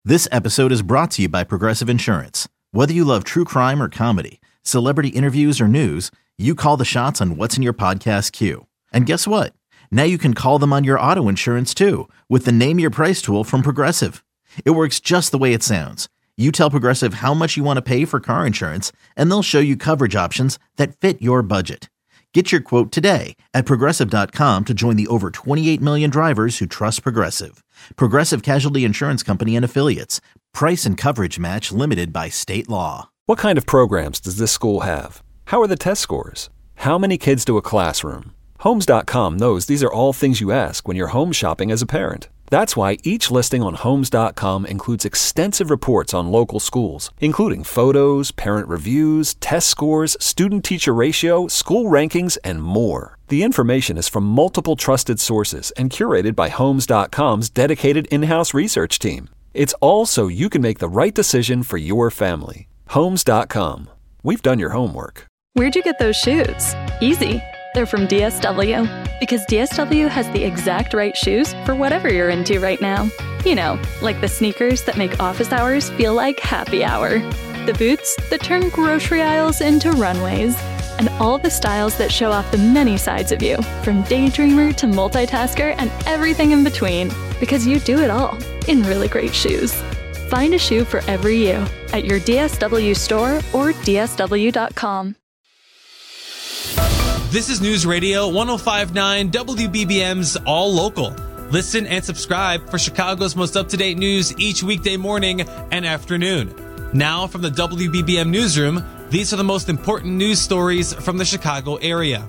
This episode is brought to you by Progressive Insurance. Whether you love true crime or comedy, celebrity interviews or news, you call the shots on what's in your podcast queue. And guess what? Now you can call them on your auto insurance too with the Name Your Price tool from Progressive. It works just the way it sounds. You tell Progressive how much you want to pay for car insurance, and they'll show you coverage options that fit your budget. Get your quote today at Progressive.com to join the over 28 million drivers who trust Progressive. Progressive Casualty Insurance Company and Affiliates. Price and coverage match limited by state law. What kind of programs does this school have? How are the test scores? How many kids to a classroom? Homes.com knows these are all things you ask when you're home shopping as a parent. That's why each listing on Homes.com includes extensive reports on local schools, including photos, parent reviews, test scores, student-teacher ratio, school rankings, and more. The information is from multiple trusted sources and curated by Homes.com's dedicated in-house research team. It's all so you can make the right decision for your family. Homes.com. We've done your homework. Where'd you get those shoes? Easy. They're from DSW. Because DSW has the exact right shoes for whatever you're into right now. You know, like the sneakers that make office hours feel like happy hour. The boots that turn grocery aisles into runways. And all the styles that show off the many sides of you, from daydreamer to multitasker and everything in between. Because you do it all in really great shoes. Find a shoe for every you at your DSW store or DSW.com. This is News Radio 105.9 WBBM's All Local. Listen and subscribe for Chicago's most up-to-date news each weekday morning and afternoon. Now from the WBBM Newsroom, these are the most important news stories from the Chicago area.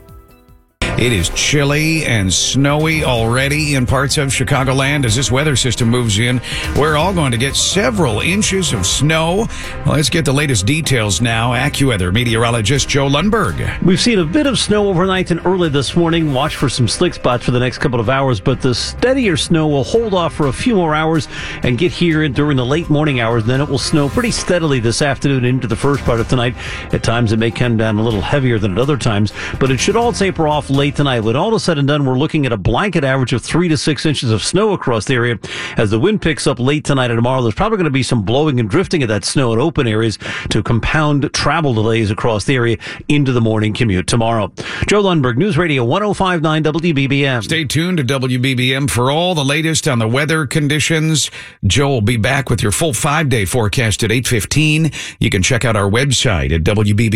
It is chilly and snowy already in parts of Chicagoland as this weather system moves in. We're all going to get several inches of snow. Well, let's get the latest details now. AccuWeather meteorologist Joe Lundberg. We've seen a bit of snow overnight and early this morning. Watch for some slick spots for the next couple of hours, but the steadier snow will hold off for a few more hours and get here during the late morning hours. Then it will snow pretty steadily this afternoon into the first part of tonight. At times it may come down a little heavier than at other times, but it should all taper off late tonight. When all is said and done, we're looking at a blanket average of 3 to 6 inches of snow across the area. As the wind picks up late tonight and tomorrow, there's probably going to be some blowing and drifting of that snow in open areas to compound travel delays across the area into the morning commute tomorrow. Joe Lundberg, News Radio 105.9 WBBM. Stay tuned to WBBM for all the latest on the weather conditions. Joe will be back with your full 5-day forecast at 8:15. You can check out our website at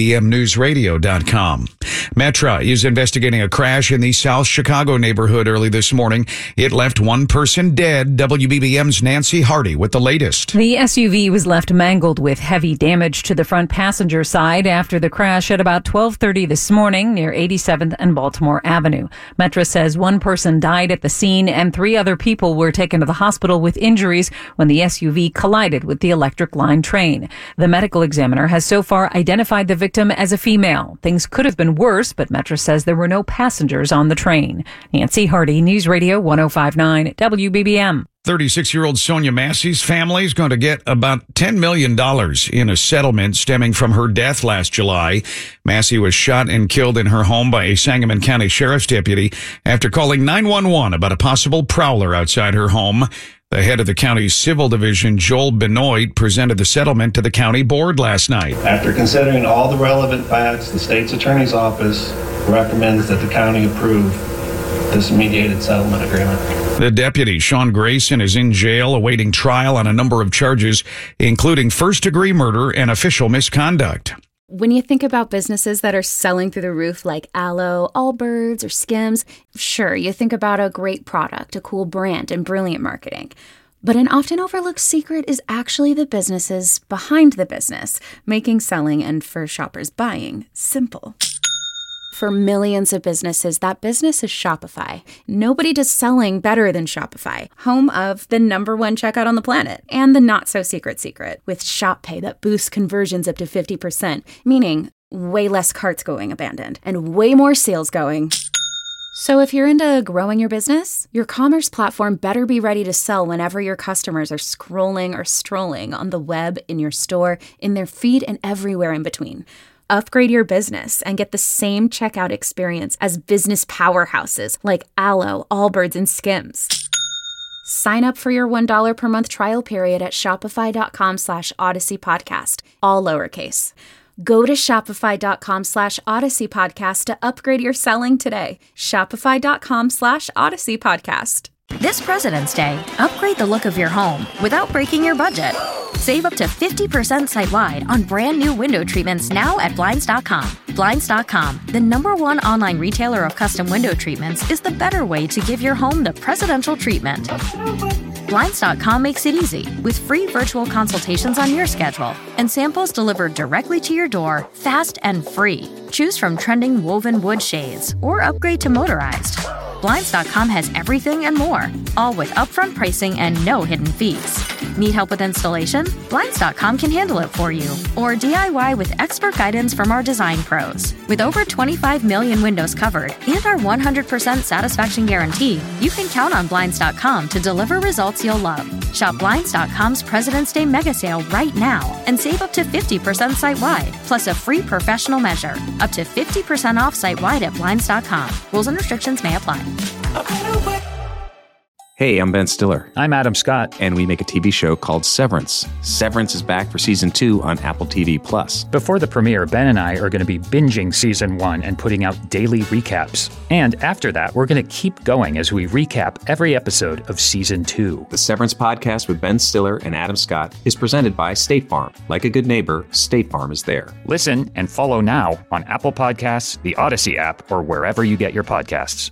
WBBMNewsRadio.com. Metra is investigating a crash in the South Chicago neighborhood early this morning. It left one person dead. WBBM's Nancy Hardy with the latest. The SUV was left mangled with heavy damage to the front passenger side after the crash at about 12:30 this morning near 87th and Baltimore Avenue. Metra says one person died at the scene and 3 other people were taken to the hospital with injuries when the SUV collided with the electric line train. The medical examiner has so far identified the victim as a female. Things could have been worse, but Metra says there were no passengers on the train. Nancy Hardy, News Radio 105.9 WBBM. 36-year-old Sonia Massey's family is going to get about $10 million in a settlement stemming from her death last July. Massey was shot and killed in her home by a Sangamon County Sheriff's deputy after calling 911 about a possible prowler outside her home. The head of the county's civil division, Joel Benoit, presented the settlement to the county board last night. After considering all the relevant facts, the state's attorney's office recommends that the county approve this mediated settlement agreement. The deputy, Sean Grayson, is in jail awaiting trial on a number of charges, including first-degree murder and official misconduct. When you think about businesses that are selling through the roof like Aloe, Allbirds, or Skims, sure, you think about a great product, a cool brand, and brilliant marketing. But an often overlooked secret is actually the businesses behind the business, making selling and for shoppers buying simple. For millions of businesses, that business is Shopify. Nobody does selling better than Shopify, home of the #1 checkout on the planet and the not-so-secret secret with Shop Pay that boosts conversions up to 50%, meaning way less carts going abandoned and way more sales going. So if you're into growing your business, your commerce platform better be ready to sell whenever your customers are scrolling or strolling on the web, in your store, in their feed, and everywhere in between. Upgrade your business and get the same checkout experience as business powerhouses like Aloe, Allbirds, and Skims. Sign up for your $1 per month trial period at shopify.com/Odyssey Podcast, all lowercase. Go to shopify.com/Odyssey Podcast to upgrade your selling today. Shopify.com/Odyssey Podcast. This President's Day, upgrade the look of your home without breaking your budget. Save up to 50% site-wide on brand new window treatments now at Blinds.com. Blinds.com, the #1 online retailer of custom window treatments, is the better way to give your home the presidential treatment. Blinds.com makes it easy with free virtual consultations on your schedule and samples delivered directly to your door, fast and free. Choose from trending woven wood shades or upgrade to motorized. Blinds.com has everything and more, all with upfront pricing and no hidden fees. Need help with installation? Blinds.com can handle it for you. Or DIY with expert guidance from our design pros. With over 25 million windows covered and our 100% satisfaction guarantee, you can count on Blinds.com to deliver results you'll love. Shop Blinds.com's President's Day mega sale right now and save up to 50% site-wide, plus a free professional measure. Up to 50% off site-wide at Blinds.com. Rules and restrictions may apply. Hey, I'm Ben Stiller. I'm Adam Scott. And we make a TV show called Severance. Severance is back for Season 2 on Apple TV+. Before the premiere, Ben and I are going to be binging Season 1 and putting out daily recaps. And after that, we're going to keep going as we recap every episode of Season 2. The Severance podcast with Ben Stiller and Adam Scott is presented by State Farm. Like a good neighbor, State Farm is there. Listen and follow now on Apple Podcasts, the Odyssey app, or wherever you get your podcasts.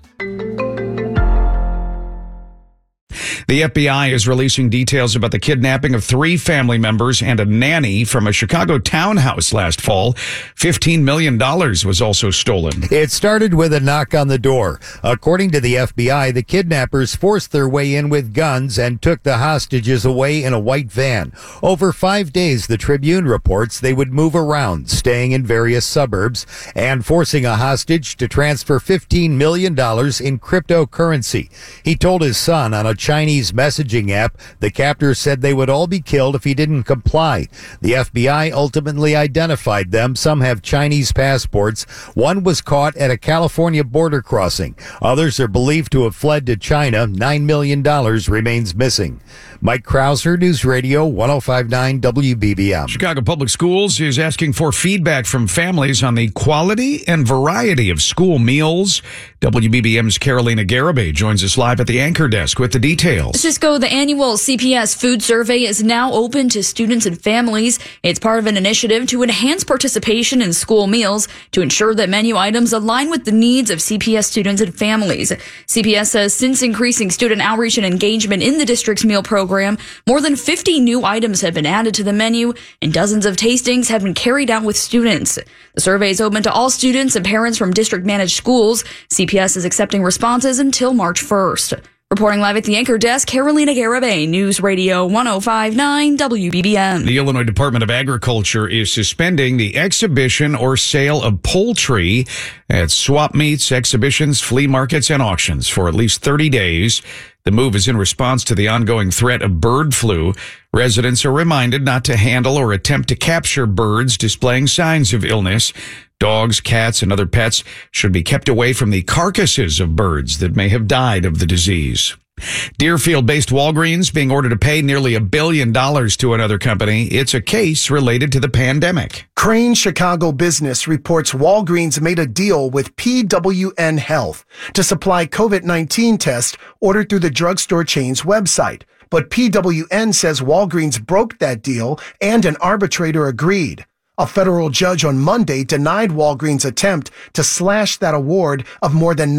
The FBI is releasing details about the kidnapping of 3 family members and a nanny from a Chicago townhouse last fall. $15 million was also stolen. It started with a knock on the door. According to the FBI, the kidnappers forced their way in with guns and took the hostages away in a white van. Over 5 days, the Tribune reports they would move around, staying in various suburbs and forcing a hostage to transfer $15 million in cryptocurrency. He told his son on a Chinese messaging app the captors said they would all be killed if he didn't comply. The FBI ultimately identified them. Some have Chinese passports. One was caught at a California border crossing. Others are believed to have fled to China. $9 million remains missing. Mike Krauser, News Radio 105.9 WBBM. Chicago Public Schools is asking for feedback from families on the quality and variety of school meals. WBBM's Carolina Garibay joins us live at the anchor desk with the details. Cisco, the annual CPS food survey is now open to students and families. It's part of an initiative to enhance participation in school meals to ensure that menu items align with the needs of CPS students and families. CPS says since increasing student outreach and engagement in the district's meal program, more than 50 new items have been added to the menu and dozens of tastings have been carried out with students. The survey is open to all students and parents from district-managed schools. CPS is accepting responses until March 1st. Reporting live at the anchor desk, Carolina Garibay, News Radio 105.9 WBBM. The Illinois Department of Agriculture is suspending the exhibition or sale of poultry at swap meets, exhibitions, flea markets, and auctions for at least 30 days. The move is in response to the ongoing threat of bird flu. Residents are reminded not to handle or attempt to capture birds displaying signs of illness. Dogs, cats, and other pets should be kept away from the carcasses of birds that may have died of the disease. Deerfield-based Walgreens being ordered to pay nearly $1 billion to another company. It's a case related to the pandemic. Crane Chicago Business reports Walgreens made a deal with PWN Health to supply COVID-19 tests ordered through the drugstore chain's website. But PWN says Walgreens broke that deal and an arbitrator agreed. A federal judge on Monday denied Walgreens' attempt to slash that award of more than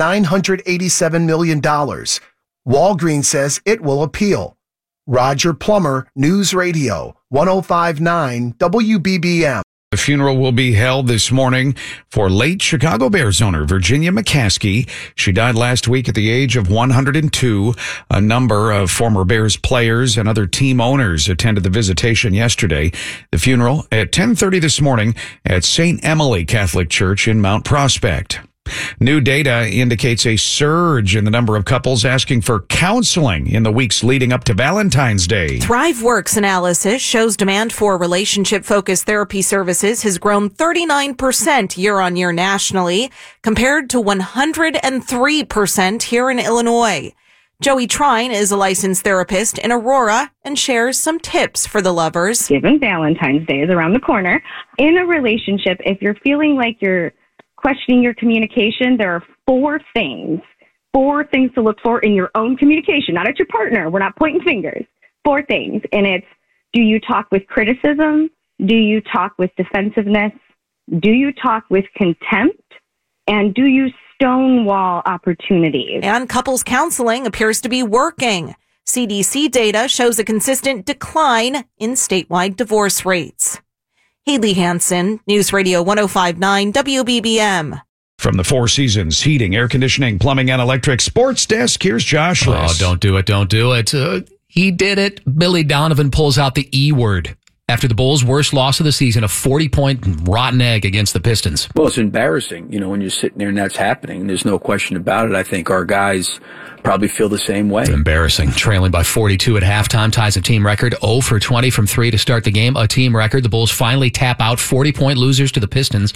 $987 million. Walgreens says it will appeal. Roger Plummer, News Radio 105.9 WBBM. The funeral will be held this morning for late Chicago Bears owner Virginia McCaskey. She died last week at the age of 102. A number of former Bears players and other team owners attended the visitation yesterday. The funeral at 10:30 this morning at St. Emily Catholic Church in Mount Prospect. New data indicates a surge in the number of couples asking for counseling in the weeks leading up to Valentine's Day. ThriveWorks analysis shows demand for relationship-focused therapy services has grown 39% year-on-year nationally, compared to 103% here in Illinois. Joey Trine is a licensed therapist in Aurora and shares some tips for the lovers. Given Valentine's Day is around the corner, in a relationship, if you're feeling like you're questioning your communication, there are four things to look for in your own communication, not at your partner. We're not pointing fingers. 4 things. And it's, do you talk with criticism? Do you talk with defensiveness? Do you talk with contempt? And do you stonewall opportunities? And couples counseling appears to be working. CDC data shows a consistent decline in statewide divorce rates. Haley Hansen, News Radio 105.9 WBBM. From the Four Seasons Heating, Air Conditioning, Plumbing, and Electric Sports Desk, here's Josh Liss. Oh, don't do it. He did it. Billy Donovan pulls out the E word after the Bulls' worst loss of the season, a 40-point rotten egg against the Pistons. Well, it's embarrassing, when you're sitting there and that's happening. There's no question about it. I think our guys probably feel the same way. Embarrassing. Trailing by 42 at halftime, ties a team record. 0 for 20 from 3 to start the game, a team record. The Bulls finally tap out 40-point losers to the Pistons,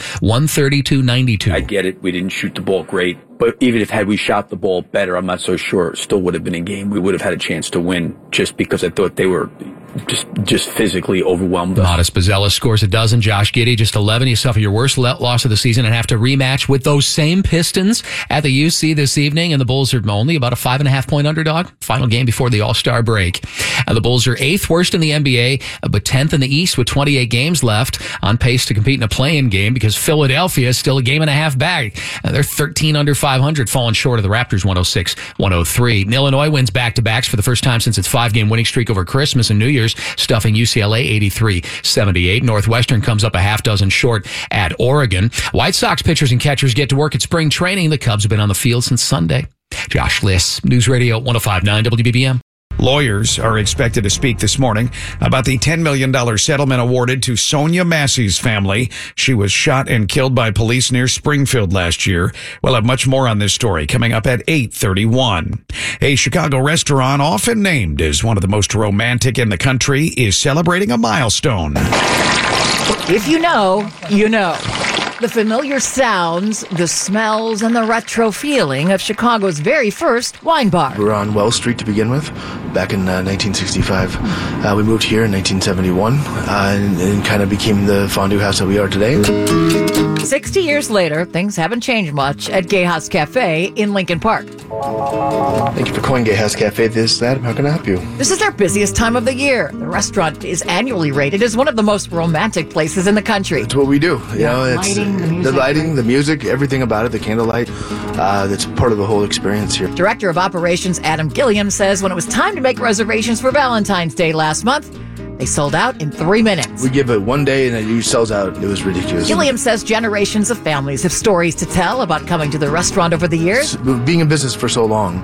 132-92. I get it. We didn't shoot the ball great. But even if had we shot the ball better, I'm not so sure it still would have been a game. We would have had a chance to win just because I thought they were just physically overwhelmed us. Modest Bozzella scores a dozen. Josh Giddey just 11. You suffer your worst loss of the season and have to rematch with those same Pistons at the UC this evening. And the Bulls are only about a 5.5-point underdog. Final game before the All-Star break. The Bulls are 8th worst in the NBA, but 10th in the East with 28 games left, on pace to compete in a play-in game because Philadelphia is still a game and a half back. They're 13 under 500, falling short of the Raptors 106-103. Illinois wins back-to-backs for the first time since its 5-game winning streak over Christmas and New Year's, stuffing UCLA 83-78. Northwestern comes up a half dozen short at Oregon. White Sox pitchers and catchers get to work at spring training. The Cubs have been on the field since Sunday. Josh Liss, News Radio 105.9 WBBM. Lawyers are expected to speak this morning about the $10 million settlement awarded to Sonia Massey's family. She was shot and killed by police near Springfield last year. We'll have much more on this story coming up at 8:31. A Chicago restaurant often named as one of the most romantic in the country is celebrating a milestone. If you know, you know. The familiar sounds, the smells, and the retro feeling of Chicago's very first wine bar. We were on Wells Street to begin with, back in 1965. We moved here in 1971 and kind of became the fondue house that we are today. 60 years later, things haven't changed much at Gay House Cafe in Lincoln Park. Thank you for calling Gay House Cafe. This is Adam. How can I help you? This is their busiest time of the year. The restaurant is annually rated as one of the most romantic places in the country. It's what we do. It's the lighting, the music, everything about it, the candlelight. That's part of the whole experience here. Director of Operations Adam Gilliam says when it was time to make reservations for Valentine's Day last month, they sold out in 3 minutes. We give it one day and it usually sells out. It was ridiculous. Gilliam says generations of families have stories to tell about coming to the restaurant over the years. Being in business for so long,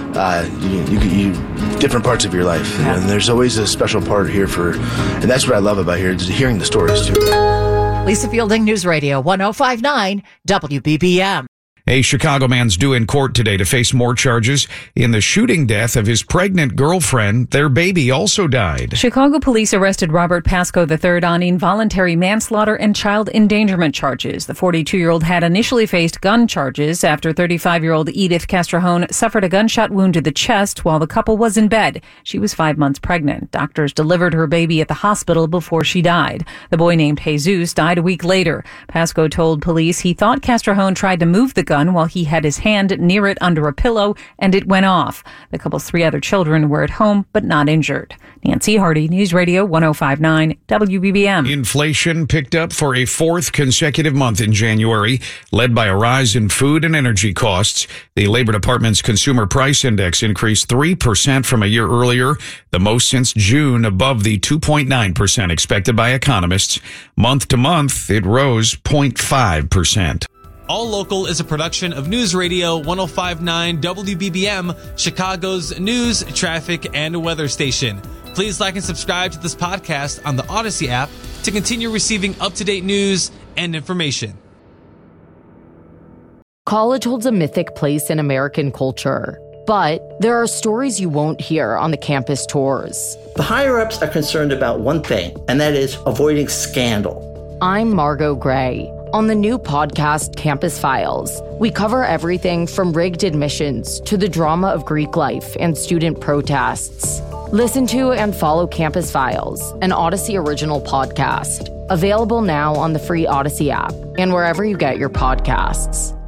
you different parts of your life. Yeah. And there's always a special part here and that's what I love about here, is hearing the stories too. Lisa Fielding, News Radio 105.9 WBBM. A Chicago man's due in court today to face more charges in the shooting death of his pregnant girlfriend. Their baby also died. Chicago police arrested Robert Pasco III on involuntary manslaughter and child endangerment charges. The 42-year-old had initially faced gun charges after 35-year-old Edith Castrejón suffered a gunshot wound to the chest while the couple was in bed. She was 5 months pregnant. Doctors delivered her baby at the hospital before she died. The boy named Jesus died a week later. Pasco told police he thought Castrejón tried to move the gun while he had his hand near it under a pillow, and it went off. The couple's 3 other children were at home, but not injured. Nancy Hardy, News Radio 105.9 WBBM. Inflation picked up for a 4th consecutive month in January, led by a rise in food and energy costs. The Labor Department's Consumer Price Index increased 3% from a year earlier, the most since June, above the 2.9% expected by economists. Month to month, it rose 0.5%. All Local is a production of News Radio 105.9 WBBM, Chicago's news, traffic, and weather station. Please like and subscribe to this podcast on the Odyssey app to continue receiving up-to-date news and information. College holds a mythic place in American culture, but there are stories you won't hear on the campus tours. The higher-ups are concerned about one thing, and that is avoiding scandal. I'm Margot Gray. On the new podcast, Campus Files, we cover everything from rigged admissions to the drama of Greek life and student protests. Listen to and follow Campus Files, an Odyssey original podcast. Available now on the free Odyssey app and wherever you get your podcasts.